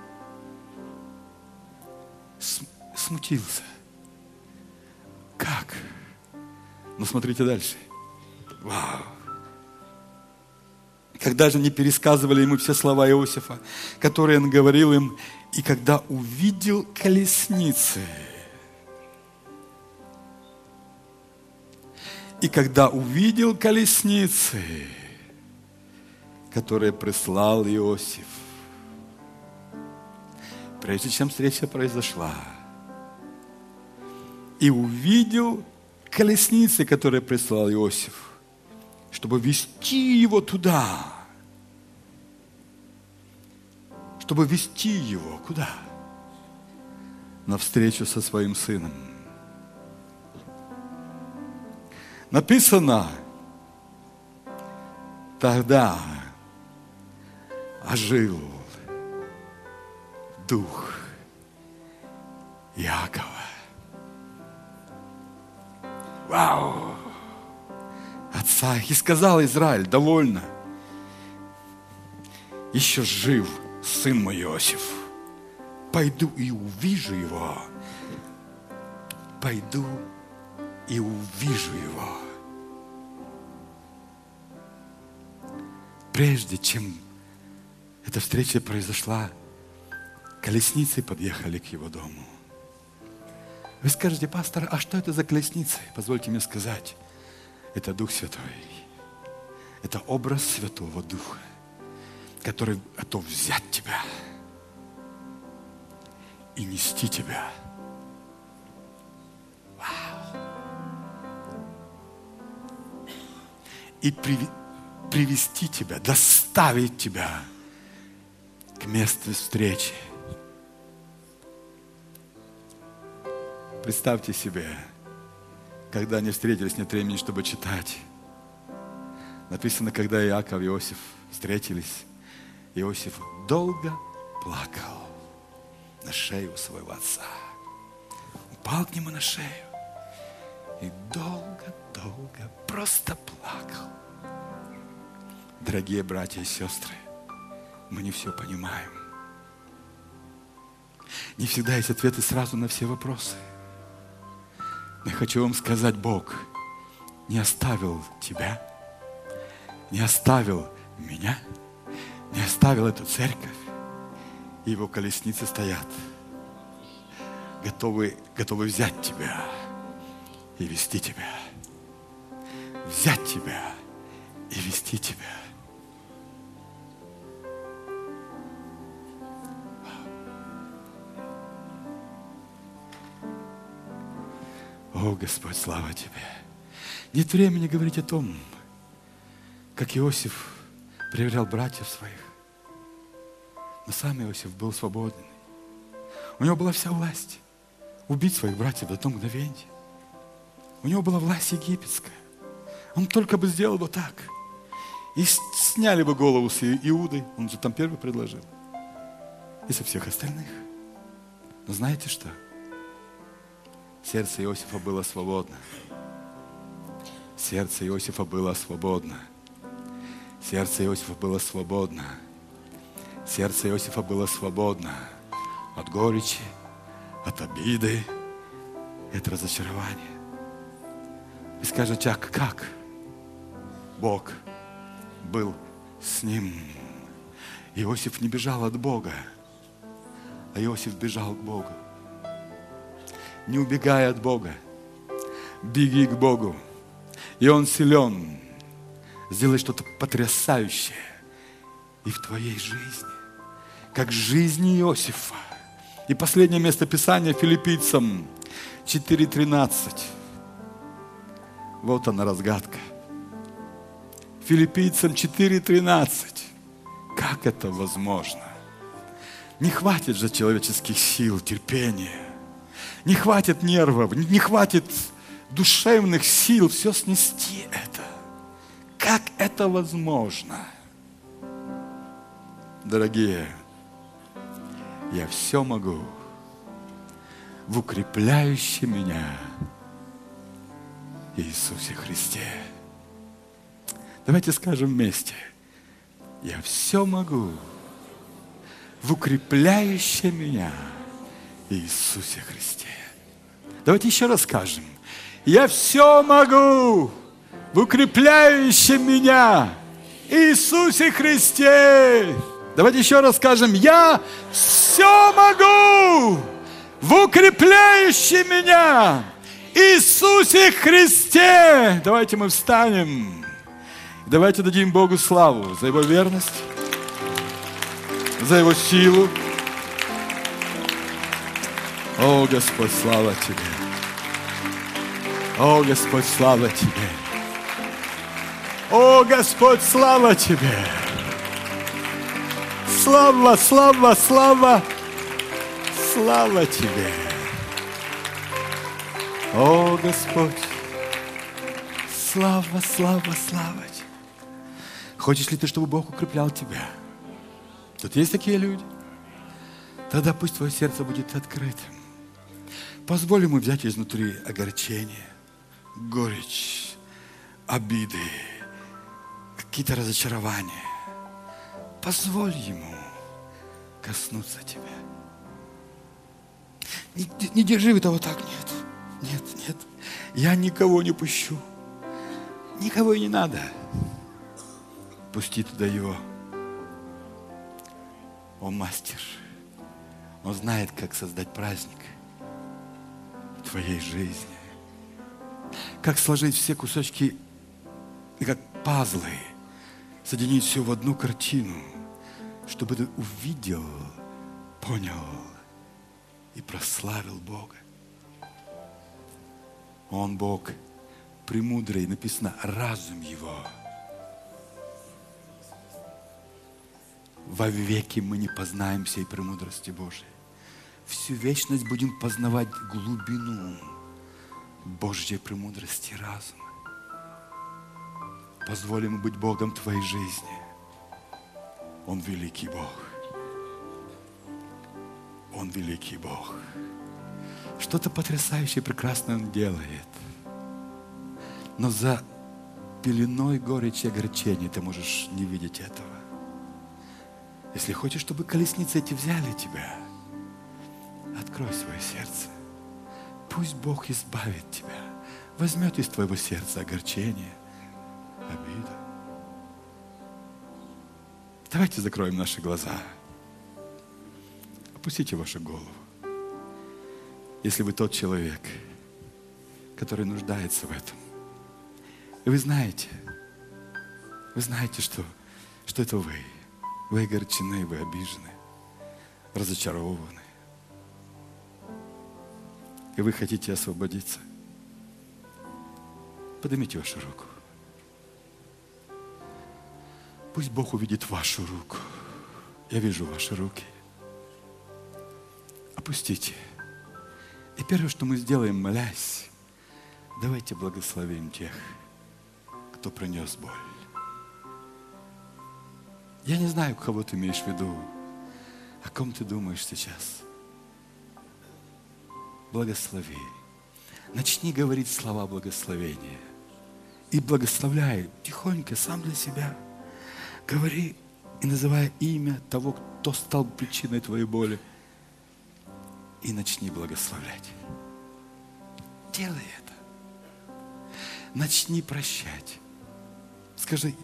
Смутился. Как? Ну, смотрите дальше. Вау! Когда же не пересказывали ему все слова Иосифа, которые он говорил им, и когда увидел колесницы, которые прислал Иосиф, прежде чем встреча произошла, и увидел колесницы, которые прислал Иосиф, чтобы вести его туда. Чтобы вести его куда? На встречу со своим сыном. Написано: тогда ожил дух Иакова. Вау! Отца. И сказал Израиль: довольно. Еще жив сын мой Иосиф. Пойду и увижу его. Пойду и увижу его. Прежде чем эта встреча произошла, колесницы подъехали к его дому. Вы скажете: пастор, а что это за колесницы? Позвольте мне сказать. Это Дух Святой. Это образ Святого Духа, который готов взять тебя и нести тебя. Вау. И привести тебя, доставить тебя к месту встречи. Представьте себе, когда они встретились, нет времени, чтобы читать. Написано, когда Иаков и Иосиф встретились, Иосиф долго плакал на шею своего отца. Упал к нему на шею и долго просто плакал. Дорогие братья и сестры, мы не все понимаем. Не всегда есть ответы сразу на все вопросы. Но я хочу вам сказать, Бог не оставил тебя, не оставил меня, не оставил эту церковь. И его колесницы стоят, готовы взять тебя и вести тебя. Взять тебя и вести тебя. О, Господь, слава Тебе. Нет времени говорить о том, как Иосиф проверял братьев своих. Но сам Иосиф был свободен. У него была вся власть убить своих братьев до того мгновения. У него была власть египетская. Он только бы сделал вот так. И сняли бы голову с Иуды. Он же там первый предложил. И со всех остальных. Но знаете что? Сердце Иосифа было свободно. Сердце Иосифа было свободно. Сердце Иосифа было свободно. Сердце Иосифа было свободно от горечи, от обиды и от разочарования. И скажете: а как? Бог был с ним. Иосиф не бежал от Бога, а Иосиф бежал к Богу. Не убегай от Бога, беги к Богу. И Он силен сделать что-то потрясающее и в твоей жизни, как в жизни Иосифа. И последнее место Писания Филиппийцам, 4:13. Вот она разгадка. Филиппийцам 4:13. Как это возможно? Не хватит же человеческих сил, терпения. Не хватит нервов, не хватит душевных сил все снести это. Как это возможно? Дорогие, я все могу в укрепляющем меня Иисусе Христе. Давайте скажем вместе. Я все могу в укрепляющем меня Иисусе Христе. Давайте еще раз скажем. Я все могу в укрепляющем меня Иисусе Христе. Давайте еще раз скажем. Я все могу в укрепляющем меня Иисусе Христе. Давайте мы встанем. Давайте дадим Богу славу за Его верность, за Его силу. О, Господь, слава Тебе. О, Господь, слава Тебе. О, Господь, слава Тебе. Слава, слава, слава, слава Тебе. О, Господь, слава, слава, слава Тебе. Хочешь ли ты, чтобы Бог укреплял тебя? Тут есть такие люди? Тогда пусть твое сердце будет открытым. Позволь ему взять изнутри огорчение, горечь, обиды, какие-то разочарования. Позволь ему коснуться тебя. Не держи этого так, нет. Нет, нет. Я никого не пущу. Никого и не надо. Пусти туда его. Он мастер. Он знает, как создать праздник в твоей жизни. Как сложить все кусочки, как пазлы, соединить все в одну картину, чтобы ты увидел, понял и прославил Бога. Он Бог премудрый, написано, разум Его. Вовеки мы не познаем всей премудрости Божией. Всю вечность будем познавать глубину Божьей премудрости и разума. Позволь ему быть Богом твоей жизни. Он великий Бог. Он великий Бог. Что-то потрясающее, прекрасное Он делает. Но за пеленой горечи и огорчения ты можешь не видеть этого. Если хочешь, чтобы колесницы эти взяли тебя, открой свое сердце. Пусть Бог избавит тебя, возьмет из твоего сердца огорчение, обиду. Давайте закроем наши глаза. Опустите вашу голову. Если вы тот человек, который нуждается в этом, и вы знаете, что это вы. Вы огорчены, вы обижены, разочарованы. И вы хотите освободиться. Поднимите вашу руку. Пусть Бог увидит вашу руку. Я вижу ваши руки. Опустите. И первое, что мы сделаем, молясь, давайте благословим тех, кто принес боль. Я не знаю, кого ты имеешь в виду, о ком ты думаешь сейчас. Благослови. Начни говорить слова благословения. И благословляй тихонько, сам для себя. Говори и называя имя того, кто стал причиной твоей боли. И начни благословлять. Делай это. Начни прощать. Скажи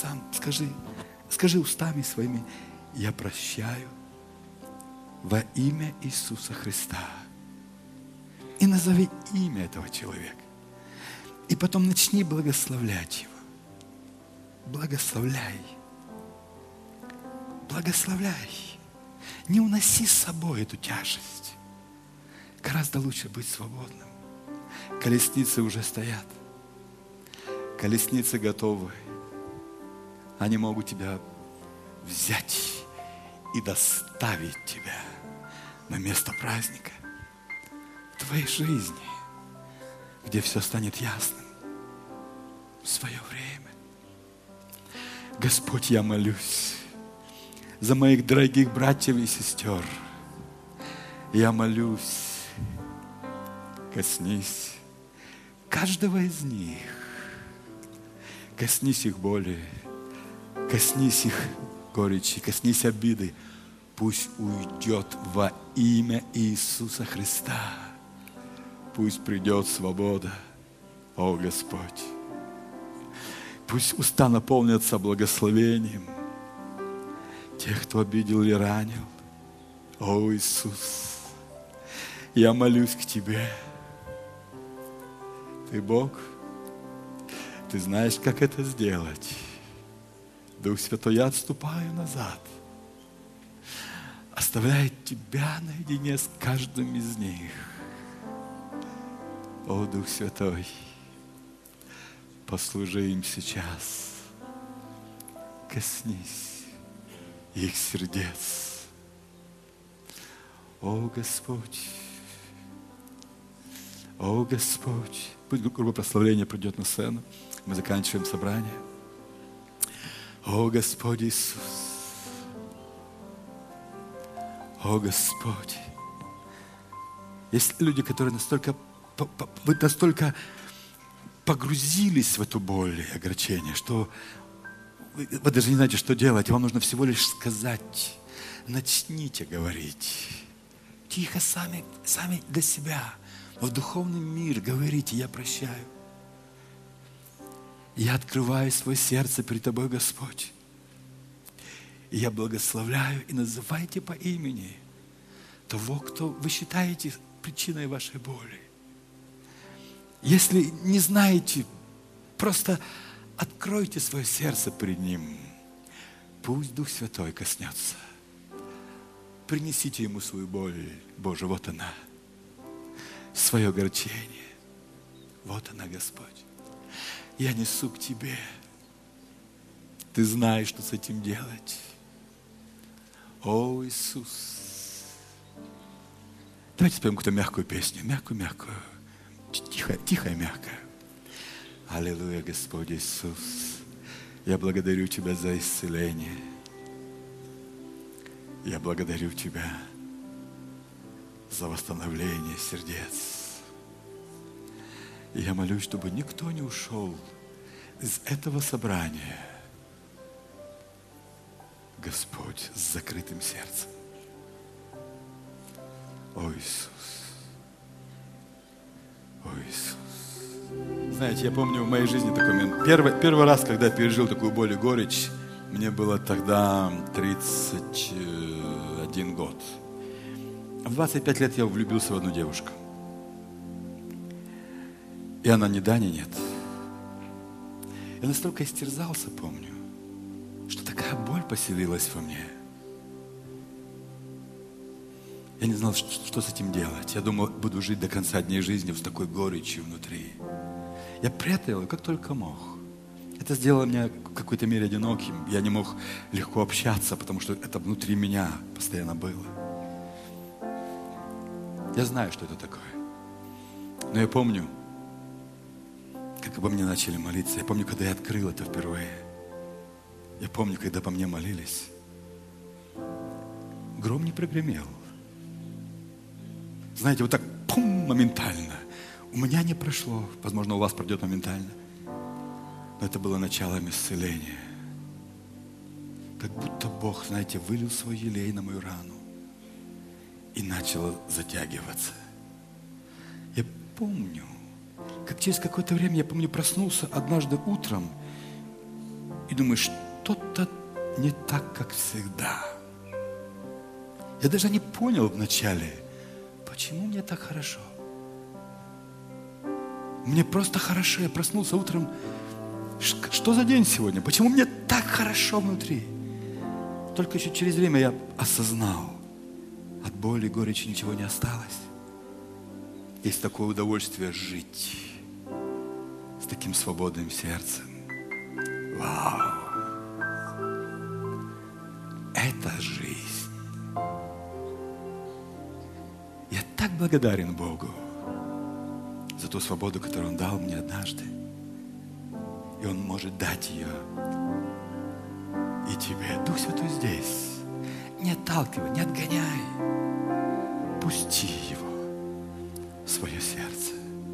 устами своими: я прощаю во имя Иисуса Христа. И назови имя этого человека. И потом начни благословлять его. Благословляй. Благословляй. Не уноси с собой эту тяжесть. Гораздо лучше быть свободным. Колесницы уже стоят. Колесницы готовы. Они могут тебя взять и доставить тебя на место праздника в твоей жизни, где все станет ясным в свое время. Господь, я молюсь за моих дорогих братьев и сестер. Я молюсь, коснись каждого из них. Коснись их боли, коснись их горечи, коснись обиды. Пусть уйдет во имя Иисуса Христа. Пусть придет свобода, о Господь. Пусть уста наполнятся благословением тех, кто обидел и ранил. О Иисус, я молюсь к Тебе. Ты Бог, Ты знаешь, как это сделать. Дух Святой, я отступаю назад. Оставляю Тебя наедине с каждым из них. О, Дух Святой, послужи им сейчас. Коснись их сердец. О, Господь, о, Господь. Пусть группа прославления придет на сцену. Мы заканчиваем собрание. О, Господь Иисус. О, Господь. Есть люди, которые вы настолько погрузились в эту боль и огорчение, что вы даже не знаете, что делать. Вам нужно всего лишь сказать. Начните говорить. Тихо, сами для себя. Но в духовный мир говорите: я прощаю. Я открываю свое сердце перед Тобой, Господь. И я благословляю и называйте по имени того, кто вы считаете причиной вашей боли. Если не знаете, просто откройте свое сердце перед Ним. Пусть Дух Святой коснется. Принесите Ему свою боль. Боже, вот она. Свое огорчение. Вот она, Господь. Я несу к Тебе. Ты знаешь, что с этим делать. О, Иисус. Давайте споем какую-то мягкую песню. Мягкую. Тихая, мягкая. Аллилуйя, Господь Иисус. Я благодарю Тебя за исцеление. Я благодарю Тебя за восстановление сердец. И я молюсь, чтобы никто не ушел из этого собрания, Господь, с закрытым сердцем. О, Иисус! О, Иисус! Знаете, я помню в моей жизни такой момент. Первый раз, когда я пережил такую боль и горечь, мне было тогда 31 год. В 25 лет я влюбился в одну девушку. И она ни да, ни нет. Я настолько истерзался, помню, что такая боль поселилась во мне. Я не знал, что с этим делать. Я думал, буду жить до конца дней жизни с такой горечью внутри. Я прятал ее как только мог. Это сделало меня в какой-то мере одиноким. Я не мог легко общаться, потому что это внутри меня постоянно было. Я знаю, что это такое. Но я помню, как обо мне начали молиться. Я помню, когда я открыл это впервые. Я помню, когда по мне молились. Гром не прогремел. Знаете, вот так, пум, моментально. У меня не прошло. Возможно, у вас пройдет моментально. Но это было началом исцеления. Как будто Бог, знаете, вылил свой елей на мою рану. И начало затягиваться. Я помню, как через какое-то время, я помню, проснулся однажды утром и думаю, что-то не так, как всегда. Я даже не понял вначале, почему мне так хорошо. Мне просто хорошо. Я проснулся утром. Что за день сегодня? Почему мне так хорошо внутри? Только еще через время я осознал, от боли и горечи ничего не осталось. есть такое удовольствие жить с таким свободным сердцем. Вау! Это жизнь. Я так благодарен Богу за ту свободу, которую Он дал мне однажды. И Он может дать ее и тебе. Дух Святой здесь. Не отталкивай, не отгоняй. Пусти Его в свое сердце.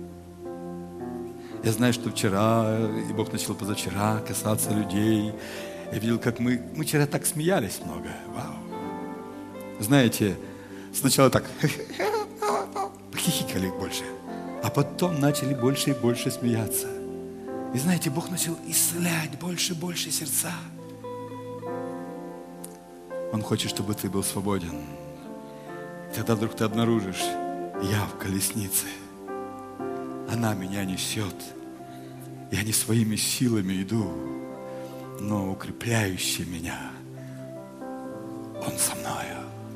Я знаю, что вчера, и Бог начал позавчера касаться людей. Я видел, как мы вчера так смеялись много. Вау. Знаете, сначала так похихикали больше, а потом начали больше и больше смеяться. И знаете, Бог начал исцелять больше и больше сердца. Он хочет, чтобы ты был свободен. И тогда вдруг ты обнаружишь, я в колеснице. Она меня несет. Я не своими силами иду, но укрепляющий меня. Он со мною.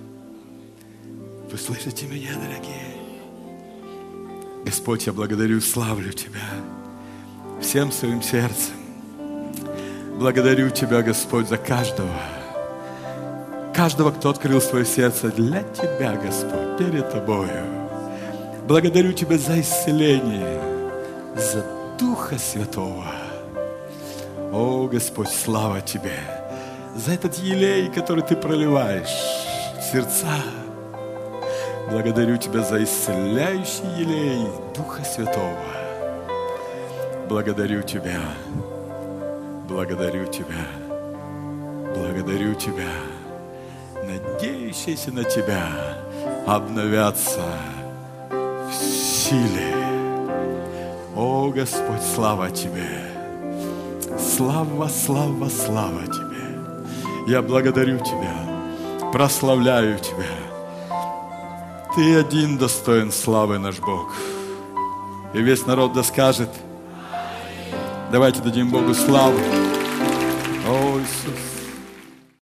Вы слышите меня, дорогие? Господь, я благодарю, славлю Тебя всем своим сердцем. Благодарю Тебя, Господь, за каждого, кто открыл свое сердце для Тебя, Господь, перед Тобою. Благодарю Тебя за исцеление, за Духа Святого. О, Господь, слава Тебе за этот елей, который Ты проливаешь в сердца. Благодарю Тебя за исцеляющий елей Духа Святого. Благодарю Тебя, благодарю Тебя, благодарю Тебя. Надеющиеся на Тебя обновятся в силе. О, Господь, слава Тебе! Слава, слава, слава Тебе! Я благодарю Тебя, прославляю Тебя. Ты один достоин славы, наш Бог. И весь народ да скажет: давайте дадим Богу славу. О, Иисус!